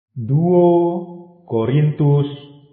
2 Korintus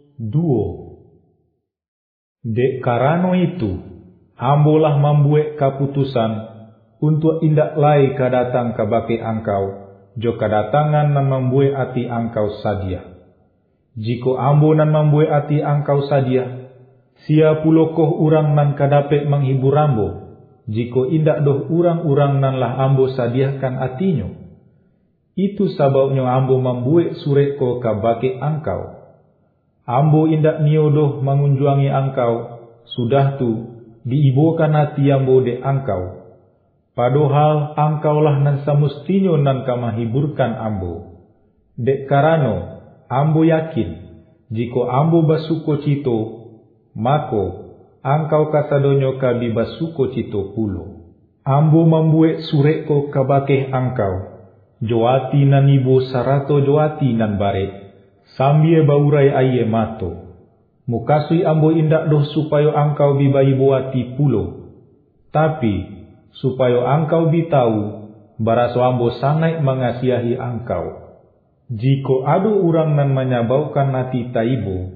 2. Dek karano itu, ambolah membuat keputusan untuk indak lai kadatang kabake angkau, jo kadatangan nan membuat hati angkau sadia. Jiko ambo nan membuat hati angkau sadia, sia pulokoh urang nan kadapek menghibur ambo, jiko indak doh urang-urang nan lah ambo sadiakan hatinya. Itu sababnya ambo membuat sureko kabake angkau. Ambo indak niodoh mengunjungi angkau, sudah tu diibokan hati ambo de angkau. Padahal angkaulah nan samustinyo nan kamahiburkan ambo. Dek karano ambo yakin, jiko ambo basuko cito, mako angkau kasadonyo kabi basuko cito pulo. Ambo membuat sureko kabake angkau, joati nan ibo sarato joati nan bare, sambie baurai aye mato. Mukasui ambo indak doh supaya angkau bibai boati pulo, tapi supaya angkau bitau baraso ambo sangat mengasihi angkau. Jiko ado urang nan menyabaukan hati taibo,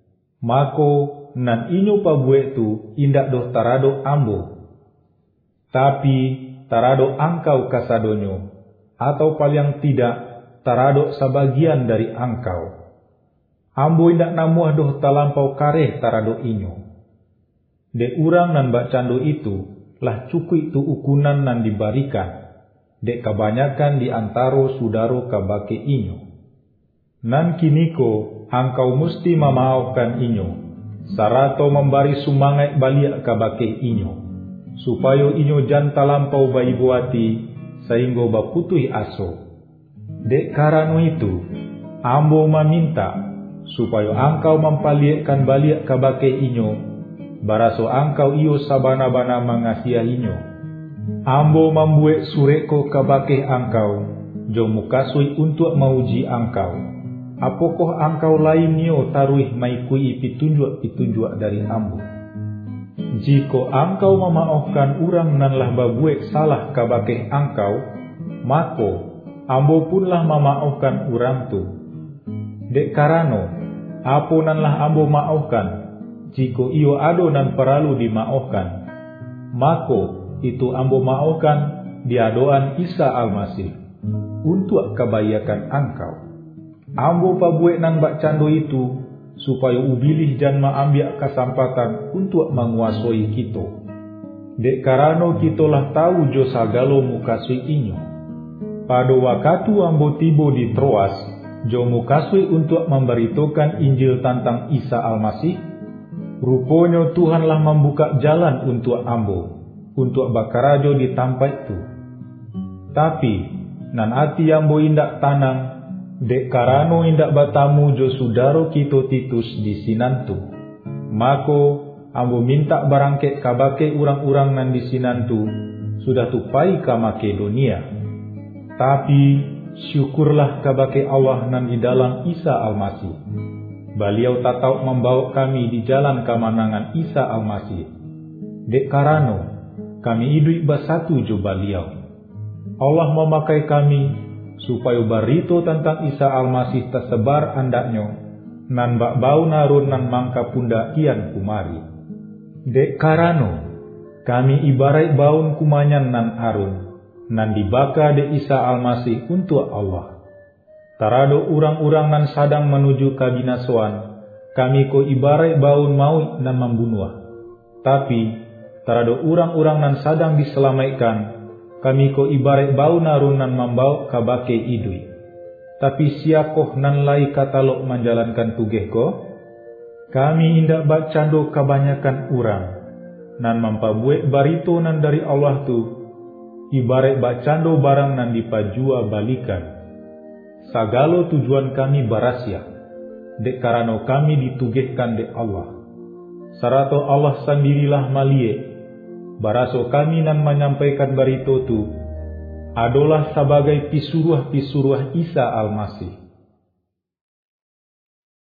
mako nan inyo pabuek tu indak doh tarado ambo, tapi tarado angkau kasadonyo, atau paling tidak tarado sebagian dari angkau. Ambo indak namuah doh talampau kareh tarado inyo. Dek urang nan bakcando itu lah cukui tu ukunan nan dibarikan, dek kebanyakan di antaro sudaro kabake inyo. Nan kiniko angkau musti memaafkan inyo, sarato membari sumangat baliak kabake inyo, supaya inyo jan talampau bai buati sehingga baputuhi aso. Dek karano itu, ambo meminta supaya angkau mempaliakkan baliak kabake inyo, baraso angkau iyo sabana-bana mengasihinya. Ambo membuat sureko kabake angkau, jo mukasui untuk mauji angkau. Apakah angkau lain nio taruih maikui pitunjuk dari ambo? Jiko angkau memaafkan urang nan lah babuek salah kabake angkau, mako ambo punlah memaafkan urang tu. Dek karano, apo nan lah ambo maafkan, jiko iyo ado nan perlu dimaafkan, mako itu ambo maafkan diadoan Isa Almasih untuk kebaikan angkau. Ambo pabuek nan bakcando itu supaya ubilih jan maambil kesempatan untuk menguasai kita. Dek karano kita lah tahu jo sagalo mukasui inyo. Pada waktu ambo tibo di Troas, jo mukasui untuk memberitakan Injil tentang Isa Almasih, rupanya Tuhanlah membuka jalan untuk ambo, untuk bakarajo di tempat itu. Tapi, nan hati ambo indak tanang, dek karano indak batamu jo sudaro kito Titus di sinantu. Mako, ambo minta barangke kabake urang-urang nan di sinantu, sudah tupai ka Makedonia. Tapi, syukurlah kabake Allah nan di dalam Isa Almasih. Beliau tatau membawa kami di jalan kemenangan Isa Almasih. Dek karano, kami hidup bersatu jo beliau. Allah memakai kami supaya barito tentang Isa Almasih tersebar andaknya, nan bak bau narun nan mangka punda ian kumari. Dek karano, kami ibarat baun kumanyan nan arun, nan dibaka de Isa Almasih untuk Allah. Tarado urang-urang nan sadang menuju kabinasoan, kami ko ibarat baun maut nan membunuh. Tapi tarado urang-urang nan sadang diselamatkan, kami ko ibarat bau narun nan membawa kabake idui. Tapi siakoh nan lai katalok menjalankan tugeh ko? Kami indak bakcando kebanyakan urang, nan mempabuek barito nan dari Allah tu, ibarat bakcando barang nan dipajua balikan. Sagalo tujuan kami barasia, dek karano kami ditugehkan dek Allah. Sarato Allah sendirilah malie, baraso kami nan menyampaikan barito tu adalah sebagai pisuruh-pisuruh Isa Almasih.